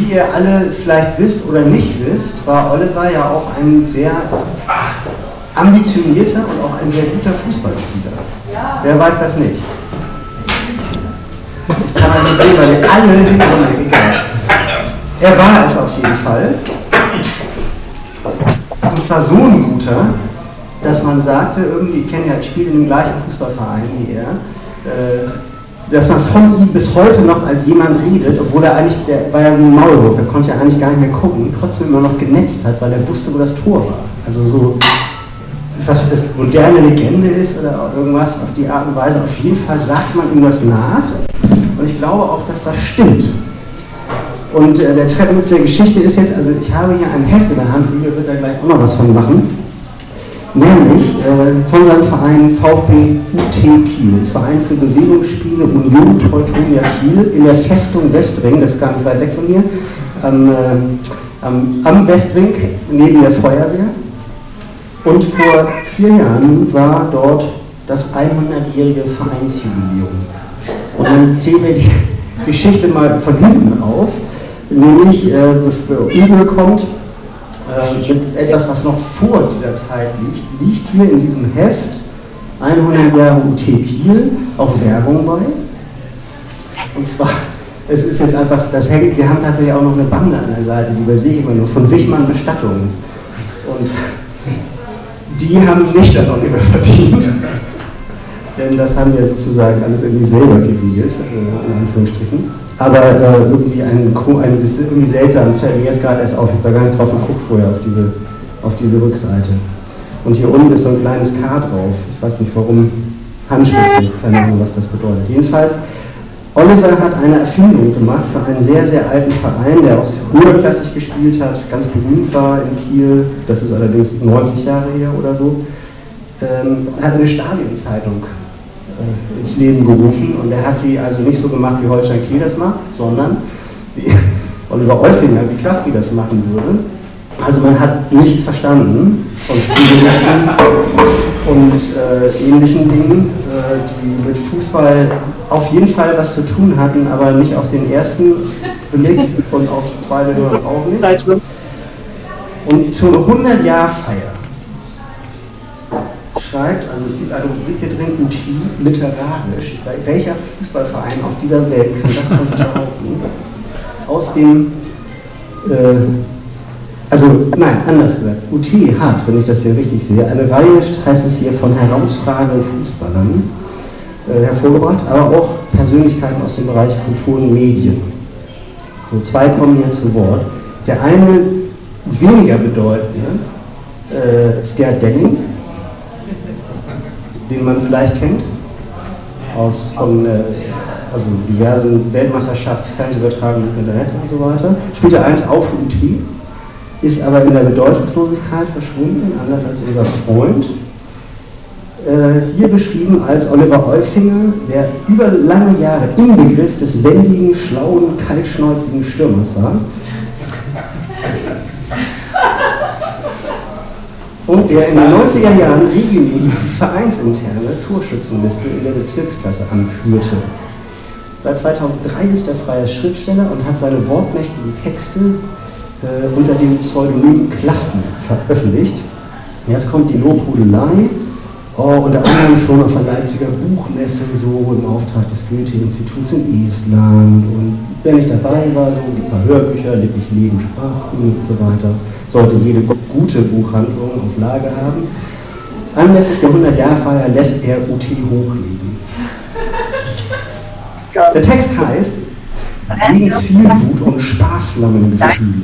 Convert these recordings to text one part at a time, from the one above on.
Wie ihr alle vielleicht wisst oder nicht wisst, war Oliver ja auch ein sehr ambitionierter und auch ein sehr guter Fußballspieler. Ja. Wer weiß das nicht? Ich kann halt nicht sehen, weil ihr alle hinkommen, egal. Er war es auf jeden Fall. Und zwar so ein guter, dass man sagte, irgendwie, ich kenne ja, ich spiele in dem gleichen Fußballverein wie er, dass man von ihm bis heute noch als jemand redet, obwohl er eigentlich, der war ja wie ein Maulwurf, er konnte ja eigentlich gar nicht mehr gucken, trotzdem immer noch genetzt hat, weil er wusste, wo das Tor war. Also so, ich weiß nicht, ob das moderne Legende ist oder irgendwas auf die Art und Weise, auf jeden Fall sagt man ihm das nach und ich glaube auch, dass das stimmt. Und der Treppen mit der Geschichte ist jetzt, also ich habe hier ein Heft in der Hand, Julia wird da gleich auch noch was von machen, nämlich von seinem Verein VfB UT Kiel, Verein für Bewegungsspiele Union Teutonia Kiel, in der Festung Westring, das ist gar nicht weit weg von hier, am Westring neben der Feuerwehr. Und vor 4 Jahren war dort das 100-jährige Vereinsjubiläum. Und dann zählen wir die Geschichte mal von hinten auf, nämlich bevor Igel kommt, mit etwas, was noch vor dieser Zeit liegt hier in diesem Heft 100 Jahre UT Kiel auch Werbung bei. Und zwar, es ist jetzt einfach, das hängt, wir haben tatsächlich auch noch eine Bande an der Seite, die übersehe ich immer nur, von Wichmann Bestattung. Und die haben nicht dann noch immer verdient, denn das haben wir sozusagen alles irgendwie selber geregelt, in Anführungsstrichen. Aber irgendwie das ist irgendwie seltsam, fällt mir jetzt gerade erst auf, ich war gar nicht drauf geguckt vorher auf diese Rückseite. Und hier unten ist so ein kleines K drauf, ich weiß nicht warum, handschriftlich, keine Ahnung, was das bedeutet. Jedenfalls, Oliver hat eine Erfindung gemacht für einen sehr, sehr alten Verein, der auch höherklassig gespielt hat, ganz berühmt war in Kiel, das ist allerdings 90 Jahre her oder so. Er hat eine Stadionzeitung ins Leben gerufen und er hat sie also nicht so gemacht, wie Holstein Kiel das macht, sondern wie Oliver Euffinger, wie Klafki das machen würde. Also man hat nichts verstanden von Spielrechten und ähnlichen Dingen, die mit Fußball auf jeden Fall was zu tun hatten, aber nicht auf den ersten Blick und aufs zweite auch nicht. Und zur 100-Jahr-Feier schreibt, also es gibt eine Rubrik hier drin, UT literarisch, welcher Fußballverein auf dieser Welt kann das von sich behaupten? Aus dem, anders gesagt, UT hat, wenn ich das hier richtig sehe, eine Reihe, heißt es hier, von herausragenden Fußballern hervorgebracht, aber auch Persönlichkeiten aus dem Bereich Kultur und Medien. So, 2 kommen hier zu Wort. Der eine weniger bedeutende ist Gerd Delling, den man vielleicht kennt, von diversen Weltmeisterschafts-Fernsehübertragungen im Internet und so weiter. Spielte einst auch für UT, ist aber in der Bedeutungslosigkeit verschwunden, anders als unser Freund. Hier beschrieben als Oliver Euffinger, der über lange Jahre Inbegriff des wendigen, schlauen, kaltschnäuzigen Stürmers war. Und der in den 90er Jahren regelmäßig die vereinsinterne Torschützenliste in der Bezirksklasse anführte. Seit 2003 ist er freier Schriftsteller und hat seine wortmächtigen Texte unter dem Pseudonym Klafki veröffentlicht. Jetzt kommt die Lobhudelei, unter anderem schon auf der Leipziger Buchmesse, so im Auftrag des Goethe-Instituts in Estland. Und wenn ich dabei war, so ein paar Hörbücher, Lippich Leben, Sprachkunde und so weiter, sollte jede gute Buchhandlung auf Lager haben. Anlässlich der 100-Jahr-Feier lässt er UT hochlegen. Der Text heißt Gegen Zielwut und Sparflammengefühle.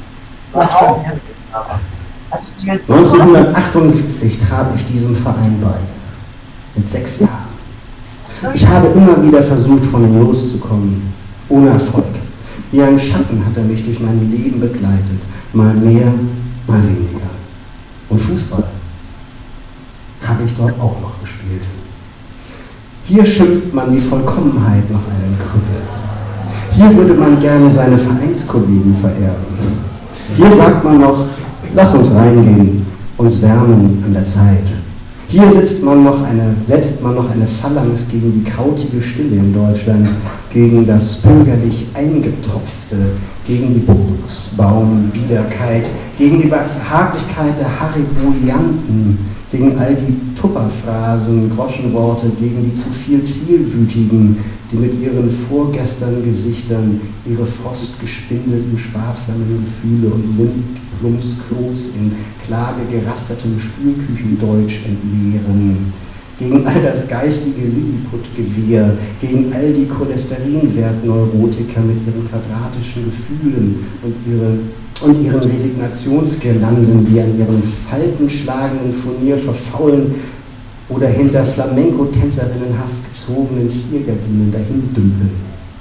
1978 trat ich diesem Verein bei. Mit 6 Jahren. Ich habe immer wieder versucht, von ihm loszukommen. Ohne Erfolg. Wie ein Schatten hat er mich durch mein Leben begleitet. Mal mehr, mal weniger. Und Fußball habe ich dort auch noch gespielt. Hier schimpft man die Vollkommenheit nach einem Krüppel. Hier würde man gerne seine Vereinskollegen verehren. Hier sagt man noch, lass uns reingehen, uns wärmen an der Zeit. Hier setzt man noch eine Phalanx gegen die krautige Stille in Deutschland, gegen das bürgerlich Eingetropfte, gegen die Buchsbaumbiederkeit, gegen die Behaglichkeit der Hariboianten, gegen all die Tupperphrasen, Groschenworte, gegen die zu viel Zielwütigen, die mit ihren Vorgestern-Gesichtern ihre frostgespindelten Sparflammengefühle und Mundplumpsklos in klagegerastertem Spülküchendeutsch entleeren, gegen all das geistige Lilliput-Gewirr, gegen all die Cholesterinwert-Neurotiker mit ihren quadratischen Gefühlen und ihren Resignationsgirlanden, die an ihren faltenschlagenden Furnier verfaulen oder hinter Flamenco-Tänzerinnenhaft gezogenen Ziergardinen dahin dümpeln.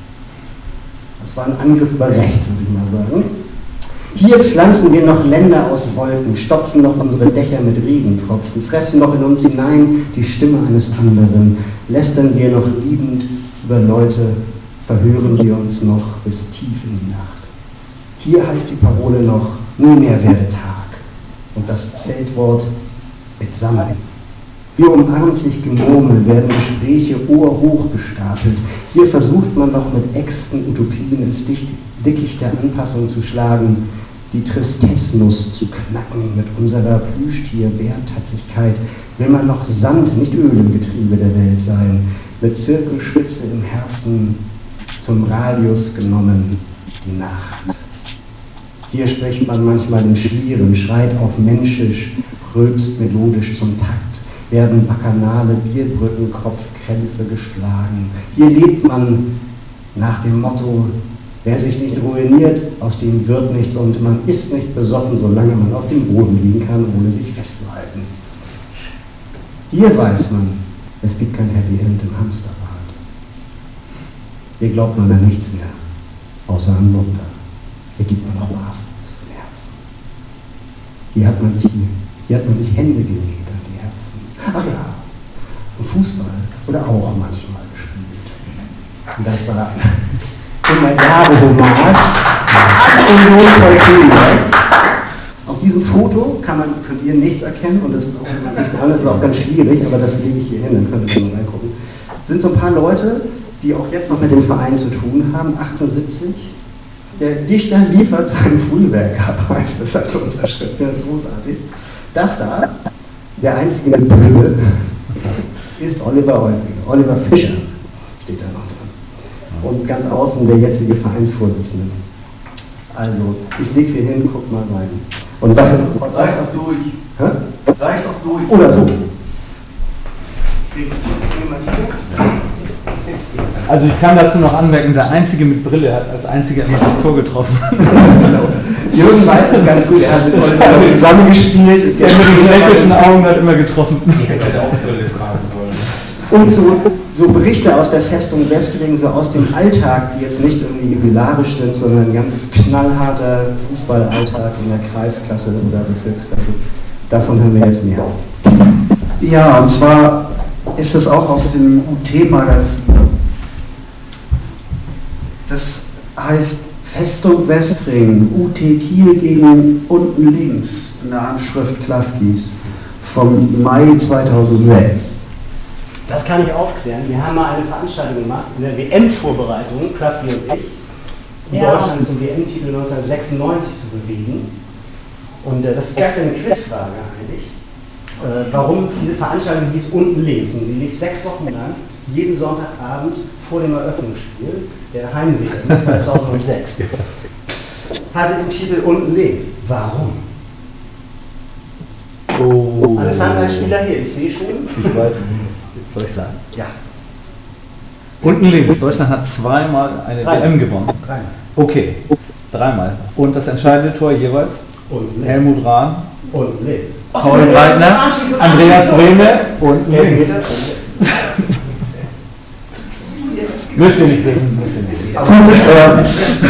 Das war ein Angriff über rechts, würde ich mal sagen. Hier pflanzen wir noch Länder aus Wolken, stopfen noch unsere Dächer mit Regentropfen, fressen noch in uns hinein die Stimme eines anderen, lästern wir noch liebend über Leute, verhören wir uns noch bis tief in die Nacht. Hier heißt die Parole noch, nie mehr werde Tag. Und das Zeltwort mitsammeln. Hier umarmt sich Gemurmel, werden Gespräche ohrhoch gestapelt. Hier versucht man noch mit Äxten Utopien ins Dickicht der Anpassung zu schlagen, die Tristessnuss zu knacken. Mit unserer Plüschtier-Bärtatzigkeit will man noch Sand, nicht Öl im Getriebe der Welt sein, mit Zirkelspitze im Herzen zum Radius genommen, die Nacht. Hier spricht man manchmal den Schlieren, schreit auf Menschisch, rülpst melodisch zum Takt, werden bacchanale Bierbrückenkopfkrämpfe geschlagen. Hier lebt man nach dem Motto, wer sich nicht ruiniert, aus dem wird nichts und man ist nicht besoffen, solange man auf dem Boden liegen kann, ohne sich festzuhalten. Hier weiß man, es gibt kein Happy End im Hamsterrad. Hier glaubt man an nichts mehr, außer an Wunder. Hier gibt man auch barfuß im Herzen. Hier hat man sich Hände genäht an die Herzen. Ach ja, und Fußball oder auch manchmal gespielt. Und das war immer Jahre-Hommage an Union Volksliga. Auf diesem Foto könnt ihr nichts erkennen und das ist auch nicht dran, das ist auch ganz schwierig, aber das lege ich hier hin, dann könnt ihr mal reingucken. Es sind so ein paar Leute, die auch jetzt noch mit dem Verein zu tun haben, 1870. Der Dichter liefert sein Frühwerk ab, heißt das als Unterschrift. Das ist großartig. Das da, der einzige mit Brille, ist Oliver Fischer, steht da noch dran. Und ganz außen der jetzige Vereinsvorsitzende. Also, ich lege es hier hin, guck mal rein. Und was ist das durch? Hä? Zeig doch durch. Oder so. Also ich kann dazu noch anmerken, der Einzige mit Brille hat als Einziger immer das Tor getroffen. Jürgen weiß es ganz gut, er hat mit Oliver zusammengespielt. Ist der mit den schlechtesten Augen hat immer getroffen. Ich hätte auch Brille tragen sollen. Und so Berichte aus der Festung Westring, so aus dem Alltag, die jetzt nicht irgendwie jubilarisch sind, sondern ein ganz knallharter Fußballalltag in der Kreisklasse oder Bezirksklasse. Davon haben wir jetzt mehr. Ja, und zwar ist es auch aus dem UT-Magazin. Das heißt Festung Westring, UT Kiel gegen unten links, in der Handschrift Klafkis, vom Mai 2006. Das kann ich aufklären. Wir haben mal eine Veranstaltung gemacht in der WM-Vorbereitung, Klafki und ich, um Deutschland zum WM-Titel 1996 zu bewegen. Und das ist ganz eine Quizfrage eigentlich. Warum diese Veranstaltung hieß unten links. Und sie lief 6 Wochen lang, jeden Sonntagabend vor dem Eröffnungsspiel der Heimweh 2006. Hatte den Titel unten links. Warum? Oh. Alessandro, ein Spieler hier, ich sehe schon. Ich weiß nicht. Soll ich sagen? Ja. Unten links. Deutschland hat zweimal eine WM gewonnen. Dreimal. Okay, 3-mal. Und das entscheidende Tor jeweils? Unten links. Helmut Rahn. Unten links. Paul Breitner, Andreas Brehme und links. Müsst ihr nicht wissen, müsst ihr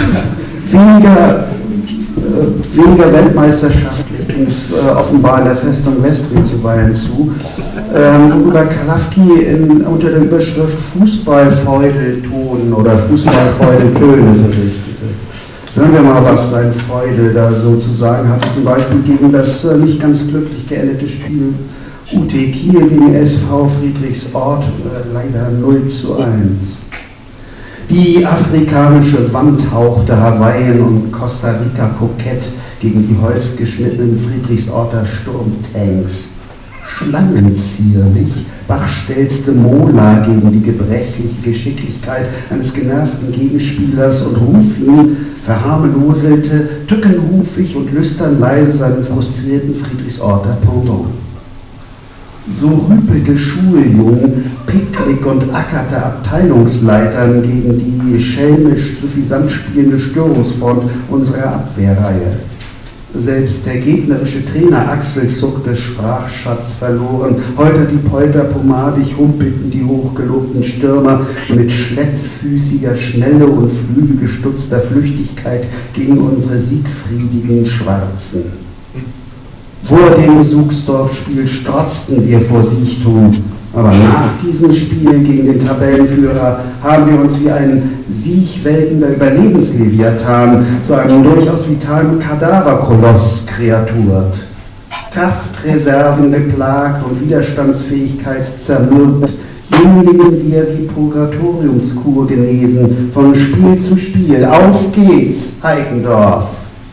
nicht. Weniger weltmeisterschaftlich ging es offenbar in der Festung Westring zuweilen zu. Über Klafki unter der Überschrift Fußballfeudelton oder Fußballfeudeltöne berichtete. Hören wir mal, was sein Feudel da so zu sagen hatte, zum Beispiel gegen das nicht ganz glücklich geendete Spiel UT Kiel gegen SV Friedrichsort, leider 0:1. Die afrikanische Wand hauchte Hawaiien und Costa Rica kokett gegen die holzgeschnittenen Friedrichsorter Sturmtanks. Schlangenzierlich Bach stelzte Mola gegen die gebrechliche Geschicklichkeit eines genervten Gegenspielers und Rufin verharmloselte tückenhufig und lüstern leise seinen frustrierten Friedrichsorter Pendant. So rüpelte Schuljungen, Picknick und ackerte Abteilungsleitern gegen die schelmisch suffisant spielende Störungsfront unserer Abwehrreihe. Selbst der gegnerische Trainer Axel zuckte Sprachschatz verloren, holter die Polter pomadig humpelten die hochgelobten Stürmer mit schleppfüßiger Schnelle und flügelgestutzter Flüchtigkeit gegen unsere siegfriedigen Schwarzen. Vor dem Suchsdorf-Spiel strotzten wir vor Siechtum, aber nach diesem Spiel gegen den Tabellenführer haben wir uns wie ein siechwelkender Überlebensleviathan zu einem durchaus vitalen Kadaverkoloss kreaturiert. Kraftreserven geplagt und Widerstandsfähigkeit zermürbt, Jünglingen wir wie Purgatoriumskur genesen, von Spiel zu Spiel. Auf geht's, Heikendorf!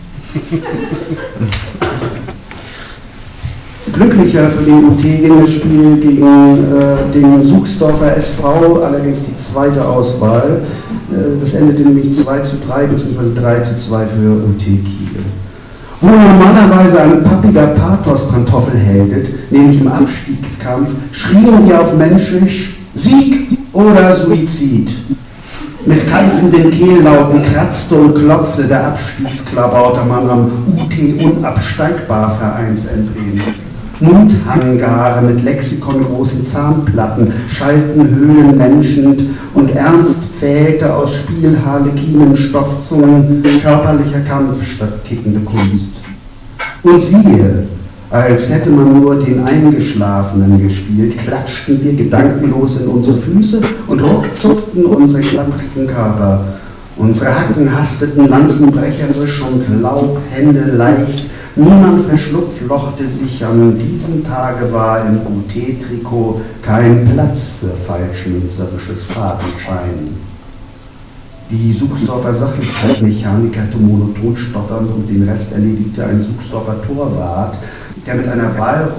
Glücklicher für den UT ging das Spiel gegen den Suchsdorfer SV, allerdings die zweite Auswahl. Das endete nämlich 2:3 bzw. 3:2 für UT Kiel. Wo normalerweise ein pappiger Pathos-Pantoffel hält, nämlich im Abstiegskampf, schrien wir auf Menschlich Sieg oder Suizid. Mit keifenden Kehllauten kratzte und klopfte der Abstiegsklabautermann am UT-Unabsteigbar-Vereinsemblem. Mundhangare mit lexikongroßen Zahnplatten schalten höhlenmenschend und Ernst pfählte aus Spielharlekinen Stoffzungen körperlicher Kampf statt kickende Kunst. Und siehe, als hätte man nur den Eingeschlafenen gespielt, klatschten wir gedankenlos in unsere Füße und ruckzuckten unsere klapprigen Körper. Unsere Hacken hasteten lanzenbrecherisch und Laubhände leicht. Niemand verschlupflochte sich, an diesem Tage war im UT-Trikot kein Platz für falschmünzerisches Fadenschein. Die Suchsdorfer Sachlichkeitsmechaniker hatte monoton stotternd und den Rest erledigte ein Suchsdorfer Torwart, der mit einer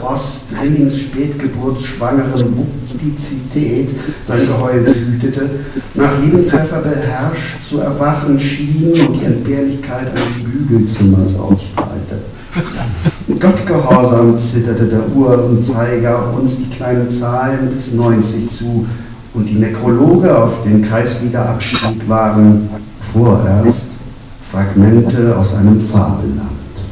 Walross-Drillings-Spätgeburtsschwangeren Wuktizität sein Gehäuse hütete, nach jedem Treffer beherrscht zu erwachen schien und die Entbehrlichkeit eines Bügelzimmers ausstrahlte. Gottgehorsam zitterte der Uhrenzeiger uns die kleinen Zahlen bis 90 zu und die Nekrologe auf den Kreisliga-Abstieg waren vorerst Fragmente aus einem Fabelland.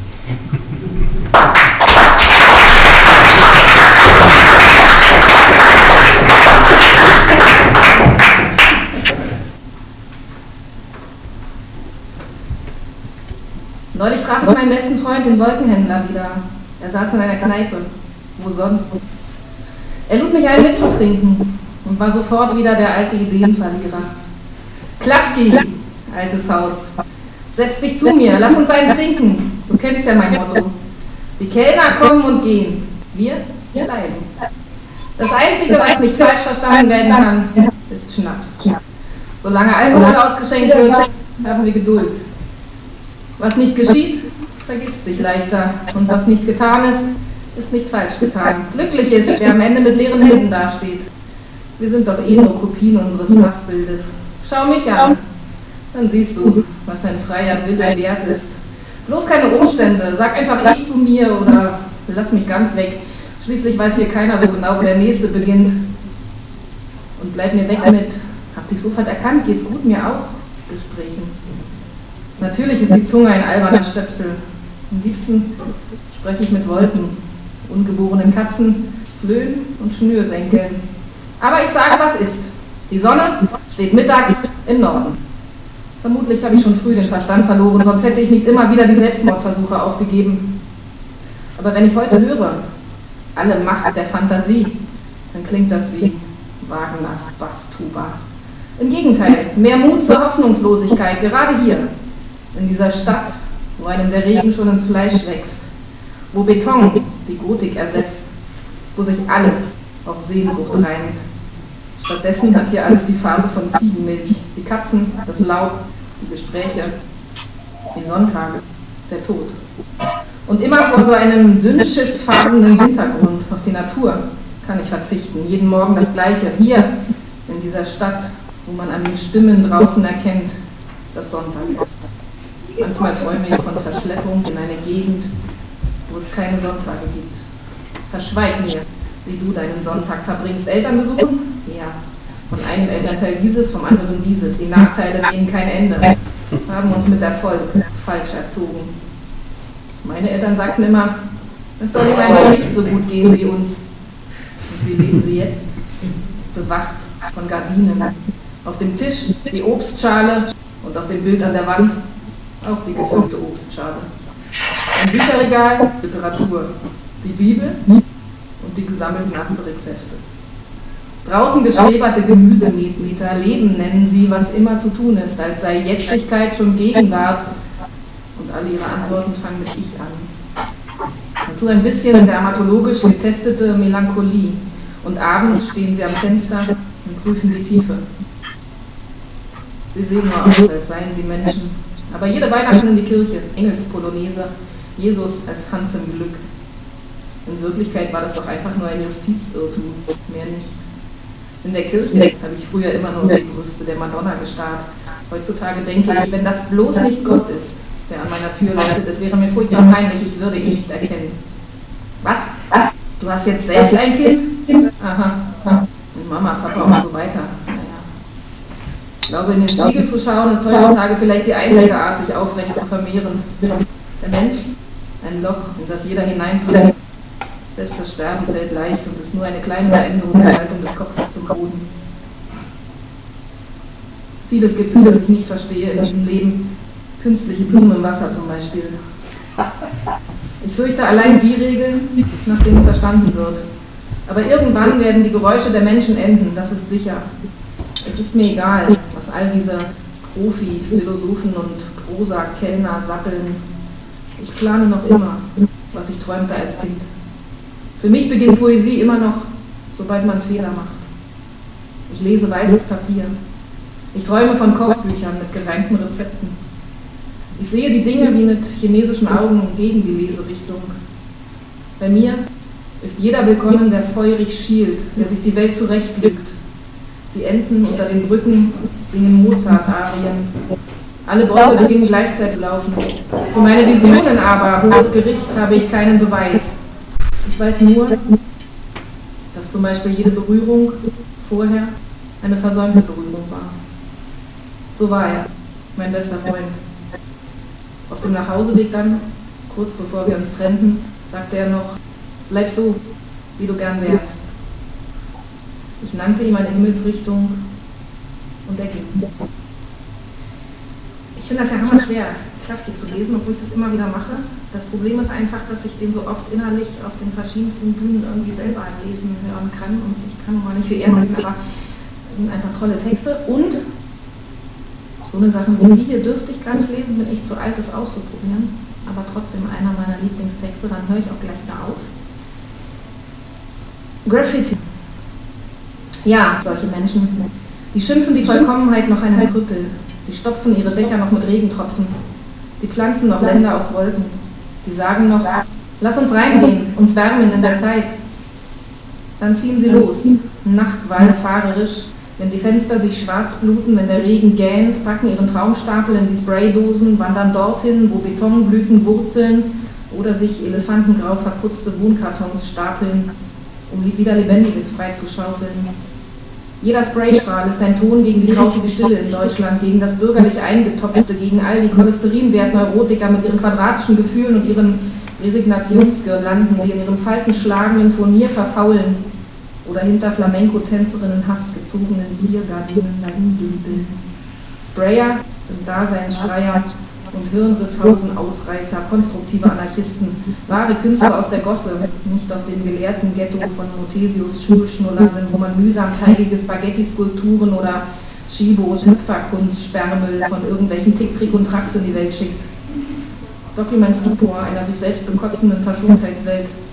Neulich traf ich meinen besten Freund, den Wolkenhändler, wieder. Er saß in einer Kneipe. Wo sonst? Er lud mich ein, mitzutrinken und war sofort wieder der alte Ideenverlierer. Klafki, altes Haus. Setz dich zu mir, lass uns einen trinken. Du kennst ja mein Motto. Die Kellner kommen und gehen. Wir bleiben. Das Einzige, was nicht falsch verstanden werden kann, ist Schnaps. Solange Alkohol ausgeschenkt wird, haben wir Geduld. Was nicht geschieht, vergisst sich leichter. Und was nicht getan ist, ist nicht falsch getan. Glücklich ist, wer am Ende mit leeren Händen dasteht. Wir sind doch eh nur Kopien unseres Massbildes. Schau mich an, dann siehst du, was ein freier Wille wert ist. Bloß keine Umstände, sag einfach ich zu mir oder lass mich ganz weg. Schließlich weiß hier keiner so genau, wo der Nächste beginnt. Und bleib mir weg mit, hab dich sofort erkannt, geht's gut, mir auch, Gesprächen. Natürlich ist die Zunge ein alberner Stöpsel. Am liebsten spreche ich mit Wolken, ungeborenen Katzen, Flöhen und Schnürsenkeln. Aber ich sage, was ist. Die Sonne steht mittags im Norden. Vermutlich habe ich schon früh den Verstand verloren, sonst hätte ich nicht immer wieder die Selbstmordversuche aufgegeben. Aber wenn ich heute höre, alle Macht der Fantasie, dann klingt das wie Wagners Basstuba. Im Gegenteil, mehr Mut zur Hoffnungslosigkeit, gerade hier, in dieser Stadt, wo einem der Regen schon ins Fleisch wächst, wo Beton die Gotik ersetzt, wo sich alles auf Sehnsucht reimt. Stattdessen hat hier alles die Farbe von Ziegenmilch, die Katzen, das Laub, die Gespräche, die Sonntage, der Tod. Und immer vor so einem dünnschiffsfarbenen Hintergrund auf die Natur kann ich verzichten. Jeden Morgen das Gleiche, hier in dieser Stadt, wo man an den Stimmen draußen erkennt, dass Sonntag ist. Manchmal träume ich von Verschleppung in eine Gegend, wo es keine Sonntage gibt. Verschweig mir, wie du deinen Sonntag verbringst. Eltern besuchen? Ja. Von einem Elternteil dieses, vom anderen dieses. Die Nachteile nehmen kein Ende. Haben uns mit Erfolg falsch erzogen. Meine Eltern sagten immer, es soll ihm einmal nicht so gut gehen wie uns. Und wie leben sie jetzt? Bewacht von Gardinen. Auf dem Tisch die Obstschale und auf dem Bild an der Wand auch die gefüllte Obstschale. Ein Bücherregal, Literatur, die Bibel und die gesammelten Asterix-Hefte. Draußen geschreberte Gemüsemeter, Leben nennen sie, was immer zu tun ist, als sei Jetzigkeit schon Gegenwart. Und alle ihre Antworten fangen mit Ich an. Dazu ein bisschen dermatologisch getestete Melancholie. Und abends stehen sie am Fenster und prüfen die Tiefe. Sie sehen nur aus, als seien sie Menschen. Aber jede Weihnachten in die Kirche, Engelspolonaise, Jesus als Hans im Glück. In Wirklichkeit war das doch einfach nur ein Justizirrtum, mehr nicht. In der Kirche habe ich früher immer nur die Brüste der Madonna gestarrt. Heutzutage denke ich, wenn das bloß nicht Gott ist, der an meiner Tür läutet, es wäre mir furchtbar peinlich, ich würde ihn nicht erkennen. Was? Du hast jetzt selbst ein Kind? Aha. Und Mama, Papa und so weiter. Naja. Ich glaube, in den Spiegel zu schauen, ist heutzutage vielleicht die einzige Art, sich aufrecht zu vermehren. Der Mensch, ein Loch, in das jeder hineinpasst. Selbst das Sterben fällt leicht und ist nur eine kleine Veränderung der Haltung des Kopfes zum Boden. Vieles gibt es, was ich nicht verstehe in diesem Leben. Künstliche Blumen im Wasser zum Beispiel. Ich fürchte allein die Regeln, nach denen verstanden wird. Aber irgendwann werden die Geräusche der Menschen enden, das ist sicher. Es ist mir egal, was all diese Profi-Philosophen und Prosa-Kellner sappeln. Ich plane noch immer, was ich träumte als Kind. Für mich beginnt Poesie immer noch, sobald man Fehler macht. Ich lese weißes Papier. Ich träume von Kochbüchern mit gereimten Rezepten. Ich sehe die Dinge wie mit chinesischen Augen gegen die Leserichtung. Bei mir ist jeder willkommen, der feurig schielt, der sich die Welt zurechtlügt. Die Enten unter den Brücken singen Mozart-Arien. Alle Bäume beginnen gleichzeitig laufen. Für meine Visionen aber, hohes Gericht, habe ich keinen Beweis. Ich weiß nur, dass zum Beispiel jede Berührung vorher eine versäumte Berührung war. So war er, mein bester Freund. Auf dem Nachhauseweg dann, kurz bevor wir uns trennten, sagte er noch, bleib so, wie du gern wärst. Ich nannte ihm eine Himmelsrichtung und er ging. Ich finde das ja immer schwer, Klafki zu lesen, obwohl ich das immer wieder mache. Das Problem ist einfach, dass ich den so oft innerlich auf den verschiedensten Bühnen irgendwie selber lesen hören kann und ich kann mal nicht für eher lesen, aber das sind einfach tolle Texte und so eine Sache wie die hier dürfte ich gar nicht lesen, bin ich zu alt, das auszuprobieren, aber trotzdem einer meiner Lieblingstexte, dann höre ich auch gleich wieder auf. Graffiti. Ja, solche Menschen, die schimpfen die Vollkommenheit noch einen Krüppel. Die stopfen ihre Dächer noch mit Regentropfen. Die pflanzen noch Länder aus Wolken. Die sagen noch, lass uns reingehen, uns wärmen in der Zeit. Dann ziehen sie los, nachtwallfahrerisch, wenn die Fenster sich schwarz bluten, wenn der Regen gähnt, packen ihren Traumstapel in die Spraydosen, wandern dorthin, wo Betonblüten wurzeln oder sich elefantengrau verputzte Wohnkartons stapeln, um wieder Lebendiges freizuschaufeln. Jeder Spraystrahl ist ein Ton gegen die krautige Stille in Deutschland, gegen das bürgerlich Eingetopfte, gegen all die Cholesterinwert-Neurotiker mit ihren quadratischen Gefühlen und ihren Resignationsgirlanden, die in ihrem faltenschlagenden Furnier verfaulen oder hinter Flamenco-Tänzerinnenhaft gezogenen Ziergardinen dahindümpeln. Sprayer sind Daseinsschreier und Hirnrisshausen-Ausreißer, konstruktive Anarchisten, wahre Künstler aus der Gosse, nicht aus dem gelehrten Ghetto von Mothesius Schulschnullernden, wo man mühsam teigige Spaghetti-Skulpturen oder Chibo-Töpferkunstsperrmüll von irgendwelchen Tick, Trick und Tracks in die Welt schickt. Document Stupor einer sich selbst bekotzenden Verschontheitswelt.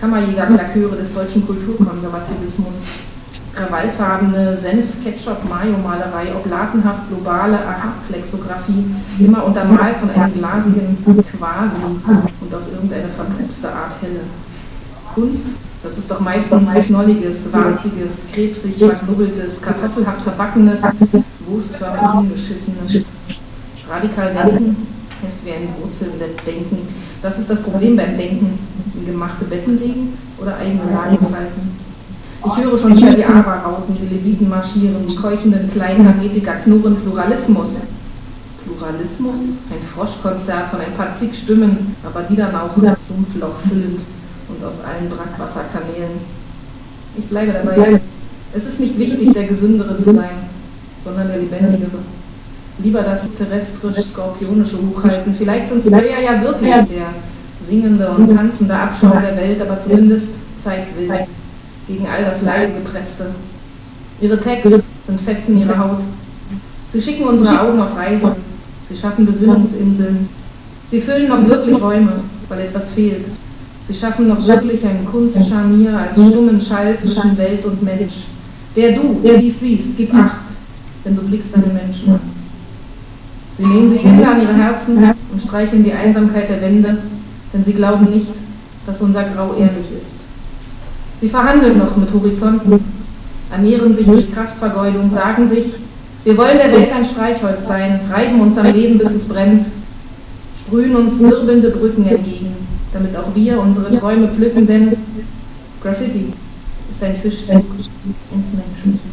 Kammerjäger-Klaköre des deutschen Kulturkonservativismus, krawallfarbene Senf-Ketchup-Mayo-Malerei, oblatenhaft globale Aha-Flexographie, immer untermalt von einem glasigen Quasi und auf irgendeine verputzte Art Helle. Kunst, das ist doch meistens knolliges, warziges, krebsig, verknubbeltes, kartoffelhaft verbackenes, wurstförmig hingeschissenes. Radikal denken heißt wie ein Wurzelsepp denken. Das ist das Problem beim Denken. In gemachte Betten liegen oder eigene Lagen falten. Ich höre schon wieder die Aber-Rauten, die Leviten marschieren, die keuchenden kleinen Hermetiker knurren. Pluralismus. Pluralismus? Ein Froschkonzert von ein paar zig Stimmen, aber die dann auch Sumpfloch füllend und aus allen Brackwasserkanälen. Ich bleibe dabei. Es ist nicht wichtig, der Gesündere zu sein, sondern der Lebendigere. Lieber das terrestrisch-skorpionische Hochhalten. Vielleicht sind Square ja wirklich der singende und tanzende Abschaum der Welt, aber zumindest zeitwild gegen all das leise Gepresste. Ihre Tags sind Fetzen ihrer Haut. Sie schicken unsere Augen auf Reisen. Sie schaffen Besinnungsinseln. Sie füllen noch wirklich Räume, weil etwas fehlt. Sie schaffen noch wirklich ein Kunstscharnier als stummen Schall zwischen Welt und Mensch. Der du dies siehst, gib Acht, denn du blickst an den Menschen. Sie nähen sich Hände an ihre Herzen und streicheln die Einsamkeit der Wände, denn sie glauben nicht, dass unser Grau ehrlich ist. Sie verhandeln noch mit Horizonten, ernähren sich durch Kraftvergeudung, sagen sich, wir wollen der Welt ein Streichholz sein, reiben uns am Leben, bis es brennt, sprühen uns wirbelnde Brücken entgegen, damit auch wir unsere Träume pflücken, denn Graffiti ist ein Fischzug ins Menschliche.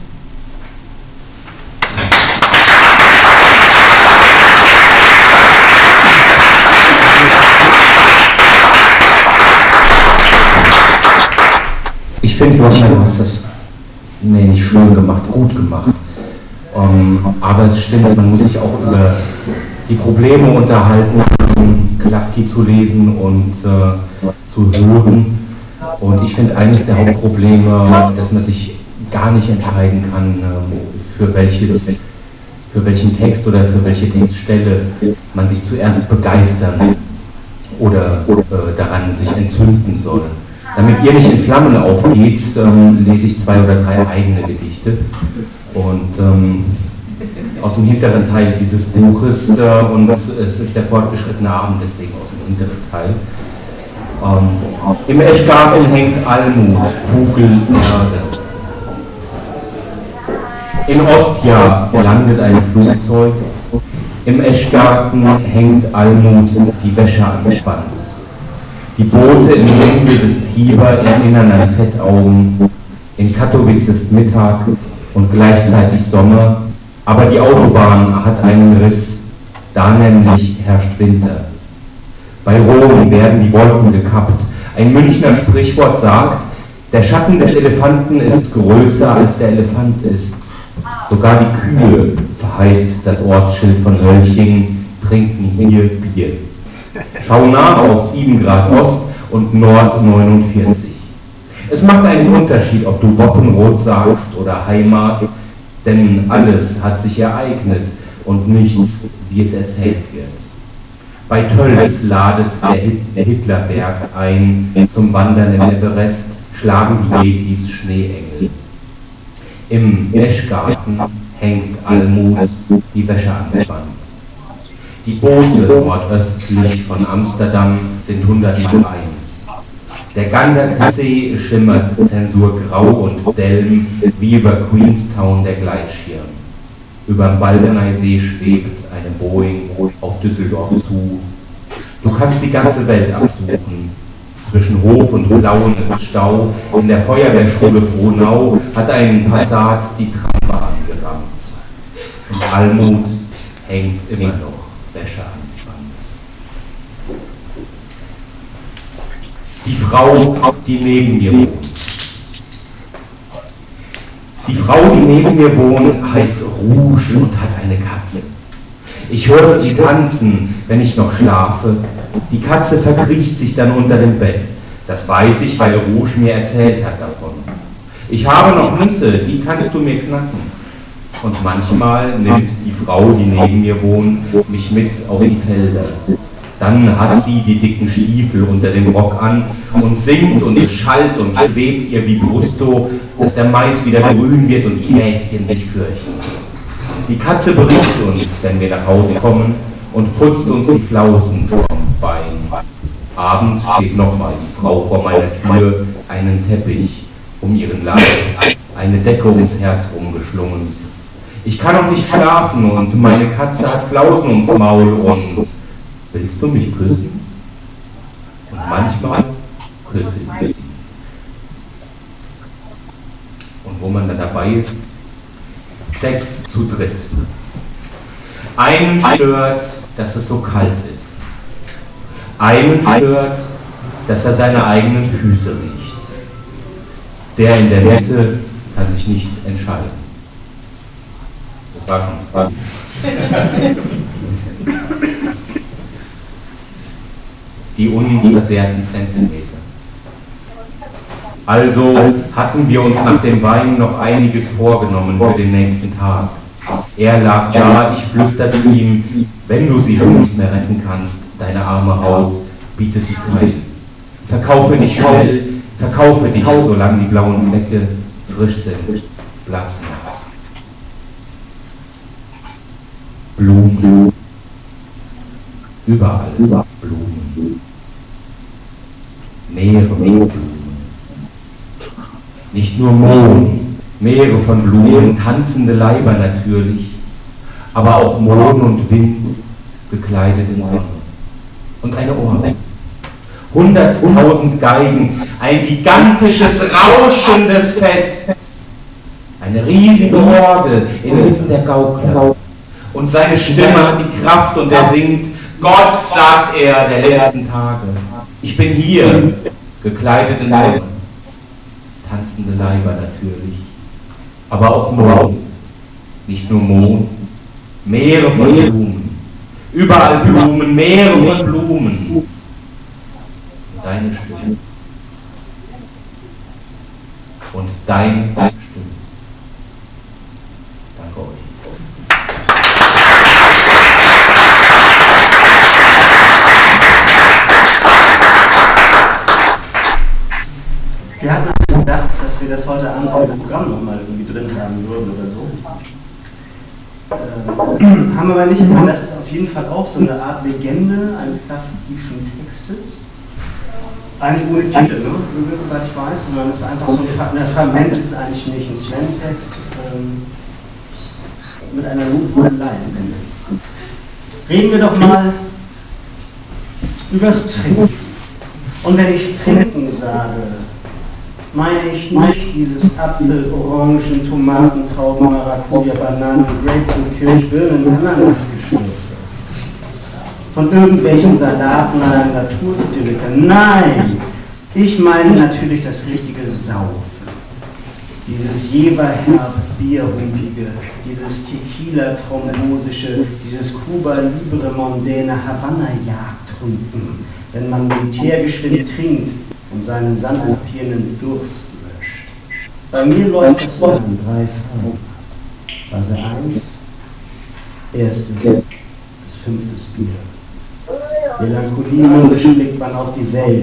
Ich finde, Johanna, du hast das nicht schön gemacht, gut gemacht. Aber es stimmt, man muss sich auch über die Probleme unterhalten, Klafki zu lesen und zu hören. Und ich finde, eines der Hauptprobleme, dass man sich gar nicht entscheiden kann, für welchen Text oder für welche Textstelle man sich zuerst begeistern oder daran sich entzünden soll. Damit ihr nicht in Flammen aufgeht, lese ich 2 oder 3 eigene Gedichte. Und aus dem hinteren Teil dieses Buches, und es ist der fortgeschrittene Abend, deswegen aus dem hinteren Teil. Im Eschgarten hängt Almut, Kugel Erde. In Ostia landet ein Flugzeug. Im Eschgarten hängt Almut, die Wäsche ans Band. Die Boote im Munde des Tiber erinnern an Fettaugen. In Katowice ist Mittag und gleichzeitig Sommer, aber die Autobahn hat einen Riss, da nämlich herrscht Winter. Bei Rom werden die Wolken gekappt. Ein Münchner Sprichwort sagt, der Schatten des Elefanten ist größer als der Elefant ist. Sogar die Kühe, verheißt das Ortsschild von Hölching, trinken hier Bier. Schau nach auf 7 Grad Ost und Nord 49. Es macht einen Unterschied, ob du Woppenrot sagst oder Heimat, denn alles hat sich ereignet und nichts, wie es erzählt wird. Bei Tölz ladet der Hitlerberg ein zum Wandern im Everest, schlagen die Yetis Schneeengel. Im Eschgarten hängt Almut, die Wäsche ans Band. Die Boote nordöstlich von Amsterdam sind 100 mal 1. Der Ganderkesee schimmert zensurgrau und Delm wie über Queenstown der Gleitschirm. Überm Baldeneysee schwebt eine Boeing auf Düsseldorf zu. Du kannst die ganze Welt absuchen. Zwischen Hof und Blauen ist Stau. In der Feuerwehrschule Frohnau hat ein Passat die Trambahn gerammt. Und Almut hängt immer noch Wäsche ans Band. Die Frau, die neben mir wohnt. Die Frau, die neben mir wohnt, heißt Rouge und hat eine Katze. Ich höre sie tanzen, wenn ich noch schlafe. Die Katze verkriecht sich dann unter dem Bett. Das weiß ich, weil Rouge mir erzählt hat davon. Ich habe noch Nüsse, die kannst du mir knacken. Und manchmal nimmt die Frau, die neben mir wohnt, mich mit auf die Felder. Dann hat sie die dicken Stiefel unter dem Rock an und singt und es schallt und schwebt ihr wie Brusto, dass der Mais wieder grün wird und die Häschen sich fürchten. Die Katze berichtet uns, wenn wir nach Hause kommen, und putzt uns die Flausen vom Bein. Abends steht nochmal die Frau vor meiner Tür, einen Teppich um ihren Leib, eine Decke ums Herz rumgeschlungen. Ich kann auch nicht schlafen und meine Katze hat Flausen ums Maul und willst du mich küssen? Und manchmal küsse ich sie. Und wo man dann dabei ist, Sex zu dritt. Einen stört, dass es so kalt ist. Einen stört, dass er seine eigenen Füße riecht. Der in der Mitte kann sich nicht entscheiden. Das war schon. Die unversehrten Zentimeter. Also hatten wir uns nach dem Wein noch einiges vorgenommen für den nächsten Tag. Er lag da, ich flüsterte ihm, wenn du sie schon nicht mehr retten kannst, deine arme Haut, biete sie frei. Verkaufe dich schnell, verkaufe dich, solange die blauen Flecke frisch sind, blass noch. Blumen. Überall Blumen. Meere von Blumen. Nicht nur Mohn, Meere von Blumen, tanzende Leiber natürlich, aber auch Mohn und Wind, gekleidet in Sonne. Und eine Orgel. 100.000 Geigen, ein gigantisches, rauschendes Fest. Eine riesige Orgel inmitten der Gaukler. Und seine Stimme hat die Kraft und er singt, Gott, sagt er, der letzten Tage. Ich bin hier, gekleidet in Sonne. Tanzende Leiber natürlich, aber auch Mohn. Nicht nur Mohn, Meere von Blumen. Überall Blumen, Meere von Blumen. Und deine Stimme. Und deine Stimme. Danke euch. Wir hatten gedacht, dass wir das heute Abend auch im Programm nochmal irgendwie drin haben würden oder so. Haben wir aber nicht, und das ist auf jeden Fall auch so eine Art Legende eines klavierischen Textes. Eigentlich ohne Titel, ne? Soweit ich weiß, sondern es ist einfach so ein Fragment, es ist eigentlich nicht ein Slam-Text, mit einer Lobhudelei am Ende. Reden wir doch mal übers Trinken. Und wenn ich Trinken sage, meine ich nicht dieses Apfel, Orangen, Tomaten, Trauben, Maracuja, Bananen, Grapefruit, Kirsch, Birnen, Ananasgeschürfe. Von irgendwelchen Salaten an Naturidyliker. Nein! Ich meine natürlich das richtige Saufen. Dieses Jeverherb Bierhumpige, dieses Tequila-Thrombosische, dieses Cuba Libre Mondäne Havanna-Jagdtrinken, wenn man militärgeschwind trinkt und seinen sandpapierenden Durst löscht. Bei mir läuft das so in 3 Phasen. Phase 1, erstes bis 5. Bier. Melancholie mürrisch blickt man auf die Welt.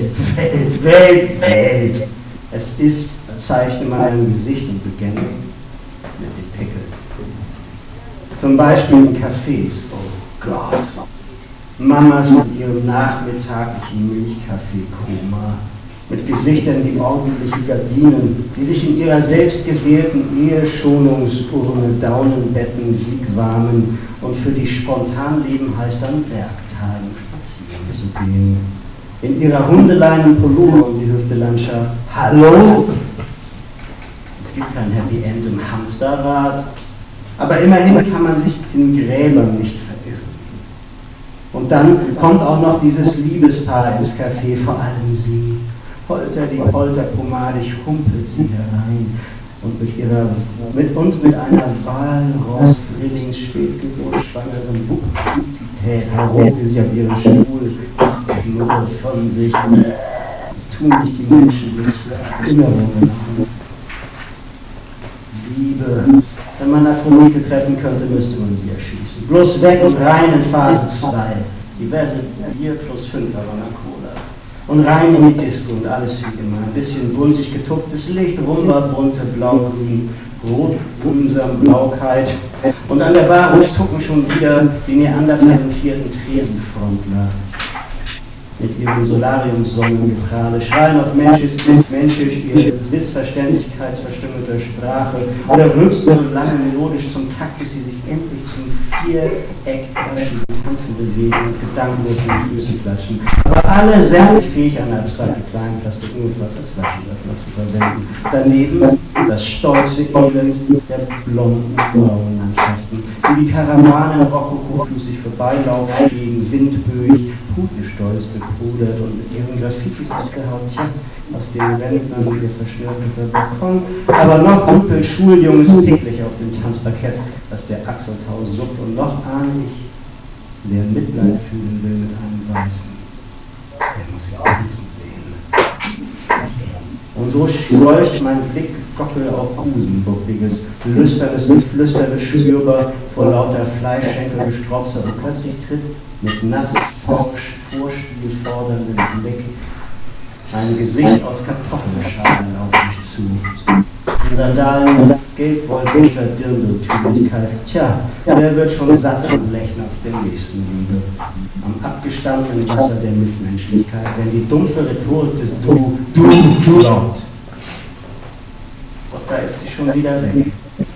Welt! Es ist, zeigte man einem Gesicht und begann mit dem Pickel. Zum Beispiel in Cafés. Oh Gott! Mamas in ihrem nachmittaglichen Milchkaffeekoma. Mit Gesichtern wie ordentliche Gardinen, die sich in ihrer selbstgewählten Eheschonungsurne Daunenbetten wigwamen und für die Spontanleben heißt an Werktagen spazieren zu gehen. In ihrer Hundeleinen Pullover um die Hüftelandschaft. Hallo? Es gibt kein Happy End im Hamsterrad, aber immerhin kann man sich in Gräbern nicht verirren. Und dann kommt auch noch dieses Liebespaar ins Café, vor allem sie. Polter die Polterpomadig humpelt sie herein und mit einer Walross-Drilling-Spätgeburtsschwangeren Wuchtigkeit haut sie sich auf ihren Stuhl, knurrt von sich. Es tun sich die Menschen bloß für Erinnerungen an. Liebe. Wenn man Aphrodite treffen könnte, müsste man sie erschießen. Bloß weg und rein in Phase 2. diverse Bier plus 5 Havanna Cola. Und rein in die Disco und alles wie immer. Ein bisschen buntig getupftes Licht, Rumba, bunte, blau-grün, rot-grünsam, Blaukheit. Und an der Bar zucken schon wieder die neandertalentierten Tresenfrontler mit ihrem Solariumssonnengeprahle, schreien auf Menschisch ihre missverständlichkeitsverstümmelte Sprache oder rülpsen so lange melodisch zum Takt, bis sie sich endlich zum Viereck-Erschienen tanzen bewegen und gedankenlos mit den Füßen klatschen. Aber alle sämtlich fähig, eine abstrakte kleine Plastik-Ungefäß als Flaschenöffner zu verwenden. Daneben das stolze Elend der blonden Frauenlandschaften, die Karawane in Rokoko-Flüssig Vorbeilaufstegen, windböig, putenstolz gepudert und mit ihren Graffitis abgehaut, tja, aus den Rentnern wieder verschnörkelter Balkon, aber noch rüppelt Schuljunges täglich auf dem Tanzparkett, das der Achseltau suppt und noch ahne ich, wer Mitleid fühlen will mit einem Weißen, der muss sich tanzen sehen. Und so schläucht mein Blick Gockel auf Busenbuckliges, lüsternes mit flüsternes spürbar vor lauter Fleischschenkelgestropse und plötzlich tritt mit nass, forsch, vorspielforderndem Blick ein Gesicht aus Kartoffelschalen auf mich zu. In Sandalen, gelbwollbunter Dirndltümlichkeit. Tja, der wird schon satt und lächeln auf der nächsten Liebe. Am abgestandenen Wasser der Mitmenschlichkeit, wenn die dumpfe Rhetorik des Du laut. Doch da ist sie schon wieder weg.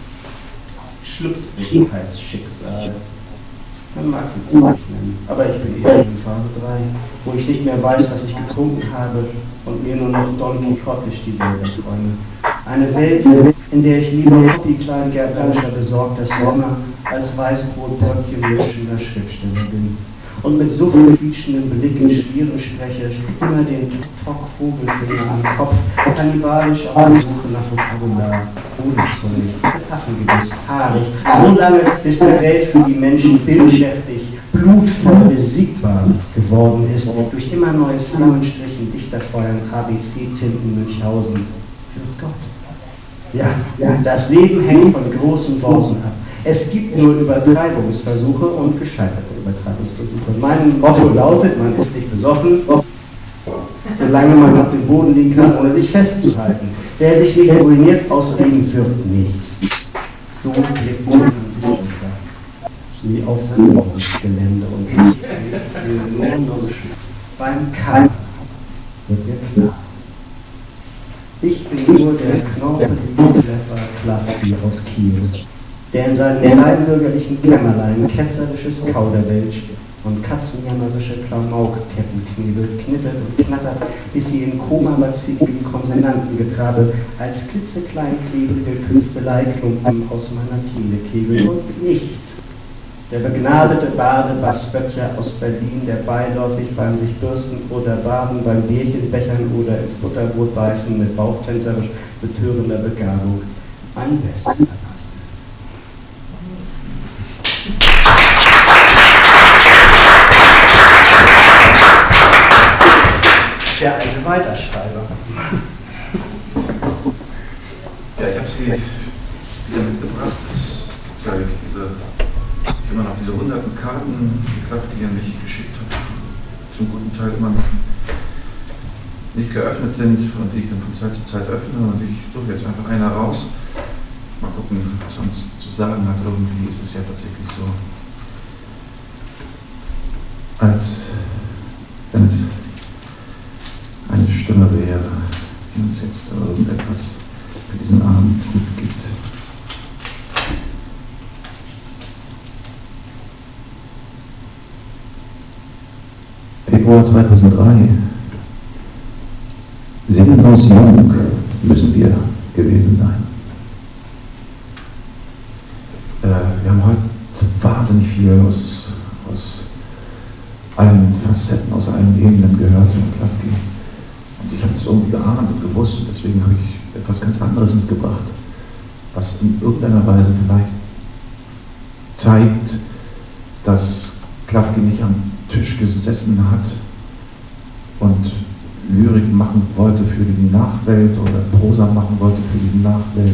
Schlüpfrigkeitsschicksal. Man mag sie ziemlich nennen, aber ich bin eher in Phase 3, wo ich nicht mehr weiß, was ich getrunken habe und mir nur noch Don Quixotisch die Welt träume. Eine Welt, in der ich lieber Hobby-Kleingärtnerischer besorgter Sommer als Weißbrotbrötchen mischender Schriftsteller bin. Und mit suchtquietschenden Blicken Schlieren spreche, immer den Tok-Vogelfinger am Kopf, kannibalisch auf der Suche nach Vokabular, Hodenzeug, Affengebiss, haarig, so lange, bis die Welt für die Menschen bildkräftig, blutvoll besiegbar geworden ist, durch immer neues Flammenstrichen, Dichterfeuern, ABC-Tinten Münchhausen. Für Gott. Ja, das Leben hängt von großen Worten ab. Es gibt nur Übertreibungsversuche und gescheiterte Übertreibungsversuche. Mein Motto lautet, man ist nicht besoffen, solange man auf dem Boden liegen kann, ohne sich festzuhalten. Wer sich nicht ruiniert, aus ihm wird nichts. So blickt man sich unter, wie auf Sanierungsgelände und ich will nur beim Kater wird mir klar. Ich bin nur der knorpelige Kleffer Klafki aus Kiel, der in seinem kleinbürgerlichen Kämmerlein ketzerisches Kauderwelsch und katzenjammerische Klamaukketten knittert und knattert, bis sie in komabaziligen Konsonantengetrabe als klitzeklein klebrige Künstlereiklumpen aus meiner Kehle kegeln und nicht der begnadete Badebassböttcher aus Berlin, der beiläufig beim sich bürsten oder baden, beim Bierchenbechern oder ins Butterbrot beißen mit bauchtänzerisch betörender Begabung ein Besten verpasst. Der alte Weiterschreiber. Ja, ich habe sie wieder mitgebracht. Immer noch diese hunderten Karten, die er mich geschickt hat, zum guten Teil immer noch nicht geöffnet sind und die ich dann von Zeit zu Zeit öffne. Und ich suche jetzt einfach eine raus. Mal gucken, was er uns zu sagen hat. Irgendwie ist es ja tatsächlich so, als wenn es eine Stimme wäre, die uns jetzt irgendetwas für diesen Abend mitgibt. Februar 2003. Sinnlos jung müssen wir gewesen sein. Wir haben heute wahnsinnig viel aus allen Facetten, aus allen Ebenen gehört von Klafki. Und ich habe es irgendwie geahnt und gewusst, und deswegen habe ich etwas ganz anderes mitgebracht, was in irgendeiner Weise vielleicht zeigt, dass Klafki nicht am Tisch gesessen hat und Lyrik machen wollte für die Nachwelt oder Prosa machen wollte für die Nachwelt,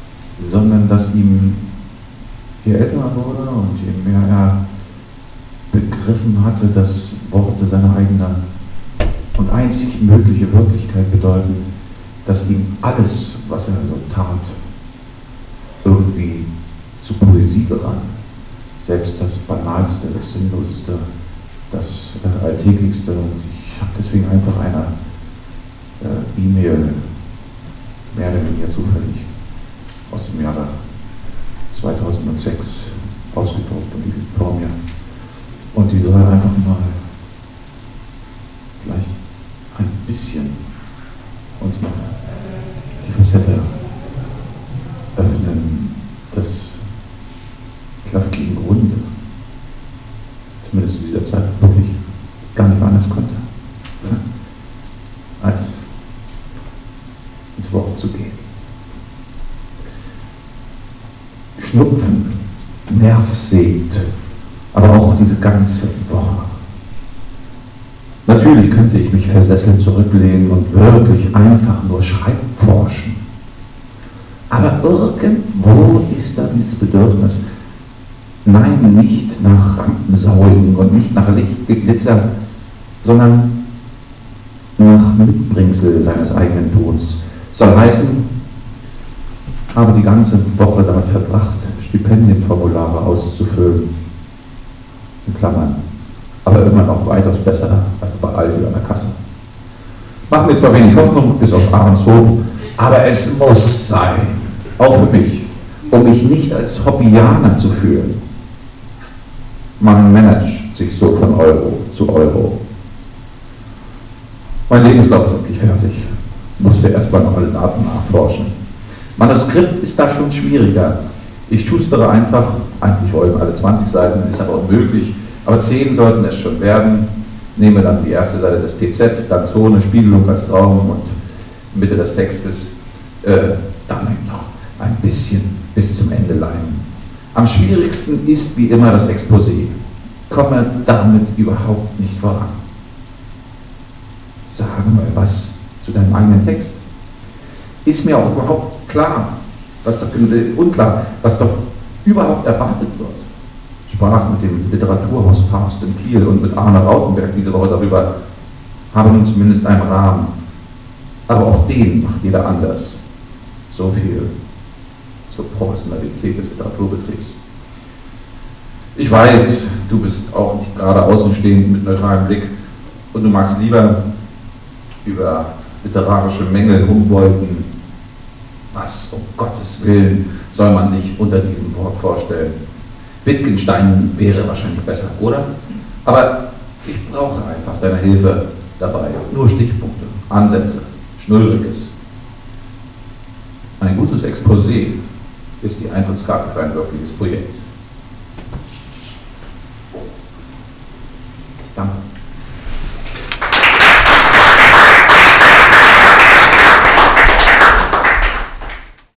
sondern dass ihm, je älter er wurde und je mehr er begriffen hatte, dass Worte seine eigene und einzig mögliche Wirklichkeit bedeuten, dass ihm alles, was er so tat, irgendwie zu Poesie gerann. Selbst das Banalste, das Sinnloseste, das Alltäglichste. Und ich habe deswegen einfach eine E-Mail mehr oder weniger zufällig aus dem Jahre 2006 ausgedruckt und die liegt vor mir. Und die soll einfach mal vielleicht ein bisschen uns noch die Facette öffnen, dass Klafki im Grunde, zumindest zu dieser Zeit, wirklich gar nicht anders konnte, als ins Wort zu gehen. Schnupfen, nervsägt, aber auch diese ganze Woche. Natürlich könnte ich mich versesselt zurücklehnen und wirklich einfach nur Schreibforschen. Aber irgendwo ist da dieses Bedürfnis, nein, nicht nach Rampensaugen und nicht nach Lichtgeglitzer, sondern nach Mitbringsel seines eigenen Tons. Soll heißen, habe die ganze Woche damit verbracht, Stipendienformulare auszufüllen. In Klammern. Aber immer noch weitaus besser als bei Aldi an der Kasse. Macht mir zwar wenig Hoffnung, bis auf Ahrenshof, aber es muss sein. Auch für mich, um mich nicht als Hobbyaner zu fühlen. Man managt sich so von Euro zu Euro. Mein Lebenslauf ist endlich fertig. Musste erstmal noch alle Daten nachforschen. Manuskript ist da schon schwieriger. Ich schustere einfach, eigentlich wollten alle 20 Seiten, ist aber unmöglich, aber 10 sollten es schon werden. Nehme dann die erste Seite des TZ, dann Zone, Spiegelung als Raum und Mitte des Textes, dann noch ein bisschen bis zum Ende leimen. Am schwierigsten ist wie immer das Exposé. Komme damit überhaupt nicht voran. Sage mal was zu deinem eigenen Text. Ist mir auch überhaupt klar, unklar, was doch überhaupt erwartet wird. Sprach mit dem Literaturhauspapst in Kiel und mit Arne Rautenberg diese Woche darüber, habe nun zumindest einen Rahmen. Aber auch den macht jeder anders. So viel zur Professionalität des Literaturbetriebs. Ich weiß, du bist auch nicht gerade außenstehend mit neutralem Blick und du magst lieber über literarische Mängel rumbolden. Was, um Gottes Willen, soll man sich unter diesem Wort vorstellen? Wittgenstein wäre wahrscheinlich besser, oder? Aber ich brauche einfach deine Hilfe dabei. Nur Stichpunkte, Ansätze, Schnulriges. Ein gutes Exposé ist die Eintrittskarte für ein wirkliches Projekt.